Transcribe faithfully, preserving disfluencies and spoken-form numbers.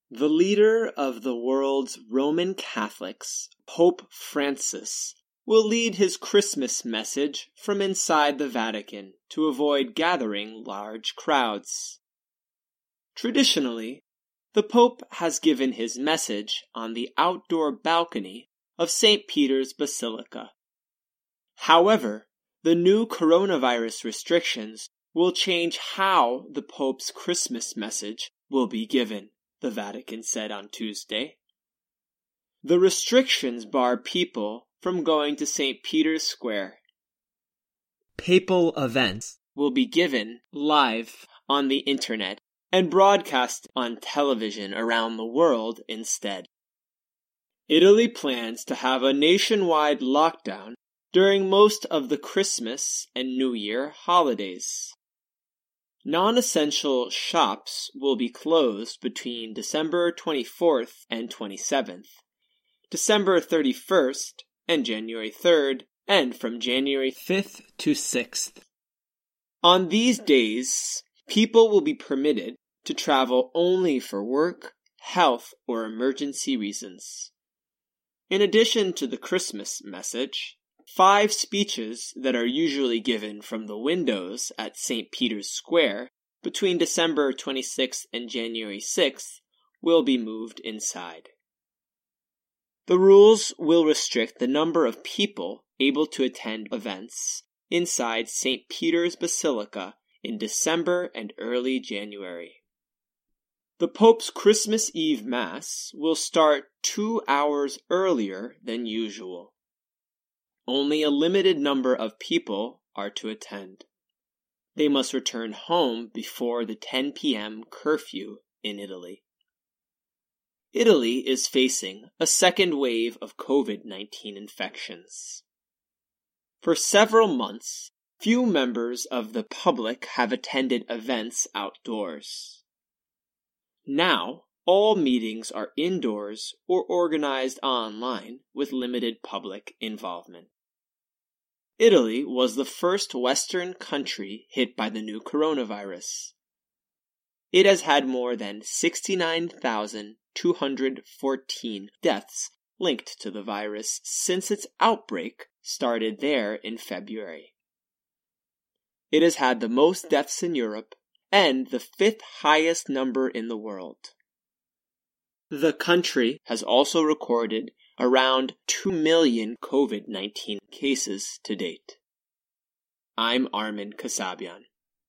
The leader of the world's Roman Catholics, Pope Francis, will lead his Christmas message from inside the Vatican to avoid gathering large crowds. Traditionally, the Pope has given his message on the outdoor balcony of Saint Peter's Basilica. However, the new coronavirus restrictions will change how the Pope's Christmas message will be given, the Vatican said on Tuesday. The restrictions bar people from going to Saint Peter's Square. Papal events will be given live on the internet and broadcast on television around the world instead. Italy plans to have a nationwide lockdown during most of the Christmas and New Year holidays. Non-essential shops will be closed between December twenty-fourth and twenty-seventh, December thirty-first and January third, and from January fifth to sixth. On these days, people will be permitted to travel only for work, health, or emergency reasons. In addition to the Christmas message, five speeches that are usually given from the windows at Saint Peter's Square between December twenty-sixth and January sixth will be moved inside. The rules will restrict the number of people able to attend events inside Saint Peter's Basilica in December and early January. The Pope's Christmas Eve Mass will start two hours earlier than usual. Only a limited number of people are to attend. They must return home before the ten p.m. curfew in Italy. Italy is facing a second wave of covid nineteen infections. For several months, few members of the public have attended events outdoors. Now, all meetings are indoors or organized online with limited public involvement. Italy was the first Western country hit by the new coronavirus. It has had more than sixty-nine thousand two hundred fourteen deaths linked to the virus since its outbreak started there in February. It has had the most deaths in Europe and the fifth highest number in the world. The country has also recorded around two million covid nineteen cases to date. I'm Armin Kasabian.